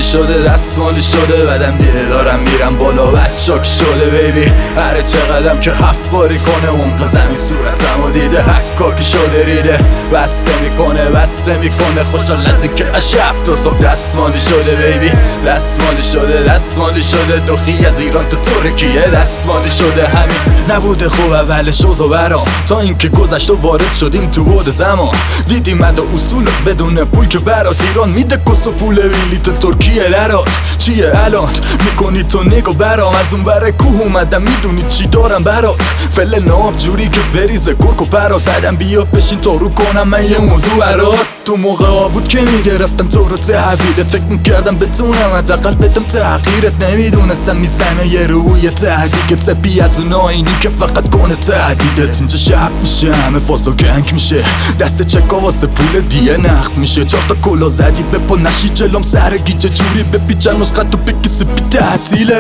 شده دستمالی شده بدم دیده دارم میرم بالا بچاک شده بیبی هر چقدرم که حفاری کنه اون زمین صورتمو دیده حکاکی شده ریده بسته میکنه خوشحال از اینکه شب تا صبح دستمالی شده بیبی دستمالی شده دخی از ایران تو ترکیه دستمالی شده همین نبوده خوب اولش و برام تا اینکه گذشت و وارد شدیم تو بود زمان دیدیم مد اصول بدون پول که برات ایران میده کس و پول ویلیت ترکیه درات چیه الان میکنی تو نگو برام از اون بره کوه اومدم میدونی چی دارم برات فل ناب جوری که بریزه کرک و برات بعدم بیا بشین تو رو کنم من یه موضوع برات تو موقع ها بود که میگرفتم تو رو تحویلت فکر میکردم بتونم حداقل بدم تغییرت نمیدونستم میزنه یه روی تهدیدت سپی از اون آینی که فقط کنه تهدیدت اینجا شب میشه همه فاز و گنگ میشه دست چکا واسه پول دیه نقد میشه 4 تا کلا زدی به پا نشی جلوم سر گیجه جوری بپیچن نسخت تو بگی سپی تعطیله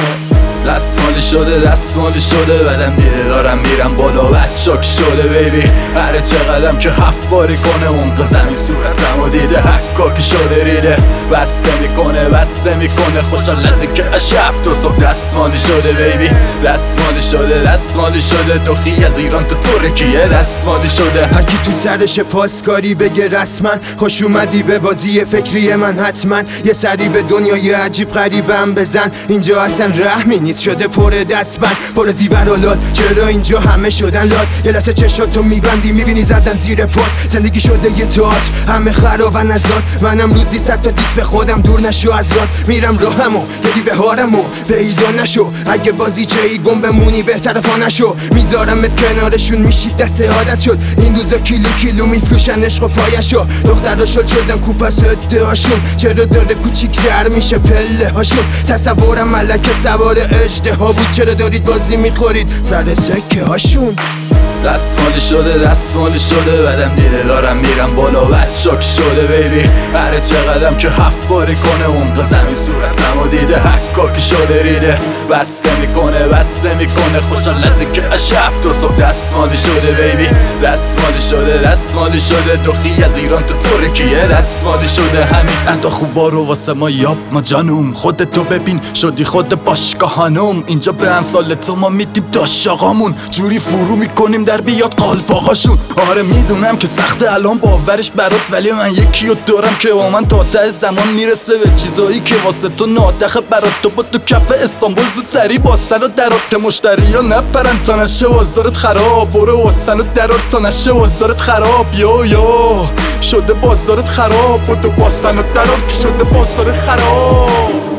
دستمالی شده بدم دیده دارم میرم بالا بچاک شده بیبی هر چقدرم که حفاری کنه اون زمین صورتمو دیده حکاکی شده ریده بسته میکنه خوشحال از اینکه شب تا صبح دستمالی شده بیبی دستمالی شده دخی از ایران تو ترکیه دستمالی شده هر کی تو سرش پاسکاری بگه رسما خوش اومدی به بازی فکری من حتما یه سری به دنیای عجیب غریبم بزن اینجا اصلا رحمی نیست شده پر دستبند پر زیور و لاد چرا اینجا همه شدن لاد یه لحظه چشاتو میبندی میبینی زدن زیر پات زندگی شده یه تئاتر همه خرابن از ذات منم روزی 100 تا دیس به خودم دور نشو از راد میرم راهمو یه دیو هارمو پیدا نشو اگه بازی چهی گم بمونی بهتره پا نشو میذارمت کنارشون میشی دست عادت شد این روزا کیلو میفروشن عشق و پایشو دخترا شل شدن کوپس ادعاشون چرا داره کوچیک‌تر میشه پله هاشون تصورم ملکه سوار اژدها بود چرا دارید بازی میخورید سر سکه هاشون دستمالی شده بدم دیده دارم میرم بالا بچاک شده بیبی هر چقدرم که حفاری کنه اون زمین صورتمو دیده حکاکی شده ریده بسته میکنه خوشحال از اینکه شب تا صبح دستمالی شده بیبی دستمالی شده دخی از ایران تو ترکیه دستمالی شده همین اندا خوبا رو واسه ما یاب ما جانوم خودتو ببین شدی خود باشگاه هنوم اینجا به امثال تو ما میدیم داش آقامون جوری فرو میکنیم در بیاد قالپاقاشون آره میدونم که سخته الان باورش برات ولی من یکیو دارم که با من تا ته زمان میرسه به چیزایی که واسه تو نادخه برات تو با تو کف استانبول زود سری باسن و درات مشتری یا نپرن تا نشه بازارت خراب برو واسن و درات تا نشه بازارت خراب یا شده بازارت خراب بود و باسن و درات که شده بازارت خراب